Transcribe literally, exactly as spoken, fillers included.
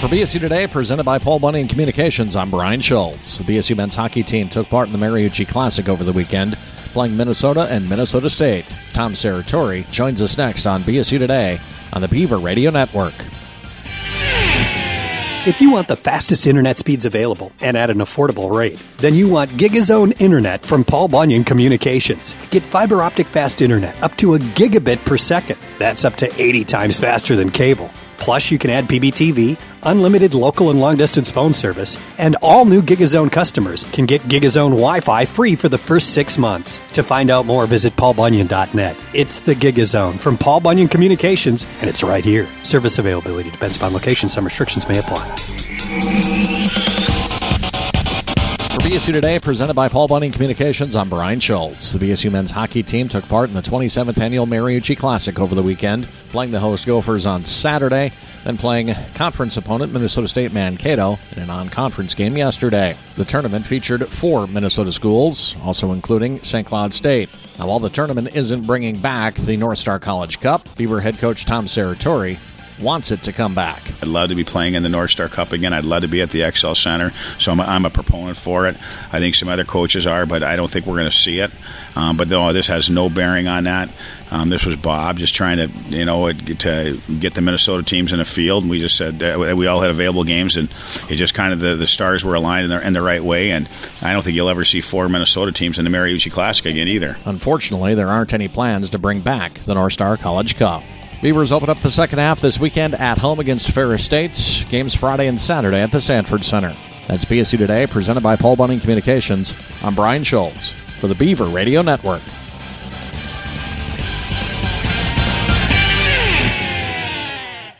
For B S U Today, presented by Paul Bunyan Communications, I'm Brian Schultz. The B S U men's hockey team took part in the Mariucci Classic over the weekend, playing Minnesota and Minnesota State. Tom Serratori joins us next on B S U Today on the Beaver Radio Network. If you want the fastest internet speeds available and at an affordable rate, then you want GigaZone Internet from Paul Bunyan Communications. Get fiber optic fast internet up to a gigabit per second. That's up to eighty times faster than cable. Plus, you can add P B T V, unlimited local and long-distance phone service, and all new GigaZone customers can get GigaZone Wi-Fi free for the first six months. To find out more, visit paul bunyan dot net. It's the GigaZone from Paul Bunyan Communications, and it's right here. Service availability depends upon location. Some restrictions may apply. For B S U Today, presented by Paul Bunyan Communications, I'm Brian Schultz. The B S U men's hockey team took part in the twenty-seventh Annual Mariucci Classic over the weekend, playing the host Gophers on Saturday, then playing conference opponent Minnesota State Mankato in a non-conference game yesterday. The tournament featured four Minnesota schools, also including Saint Cloud State. Now, while the tournament isn't bringing back the North Star College Cup, Beaver head coach Tom Serratori wants it to come back. I'd love to be playing in the North Star Cup again. I'd love to be at the X L Center, so I'm a, I'm a proponent for it. I think some other coaches are, but I don't think we're going to see it. Um, but no, this has no bearing on that. Um, this was Bob just trying to, you know, to get the Minnesota teams in the field. And we just said uh, we all had available games, and it just kind of the, the stars were aligned in the, in the right way. And I don't think you'll ever see four Minnesota teams in the Mariucci Classic again either. Unfortunately, there aren't any plans to bring back the North Star College Cup. Beavers open up the second half this weekend at home against Ferris State. Games Friday and Saturday at the Sanford Center. That's B S U Today, presented by Paul Bunyan Communications. I'm Brian Schultz for the Beaver Radio Network.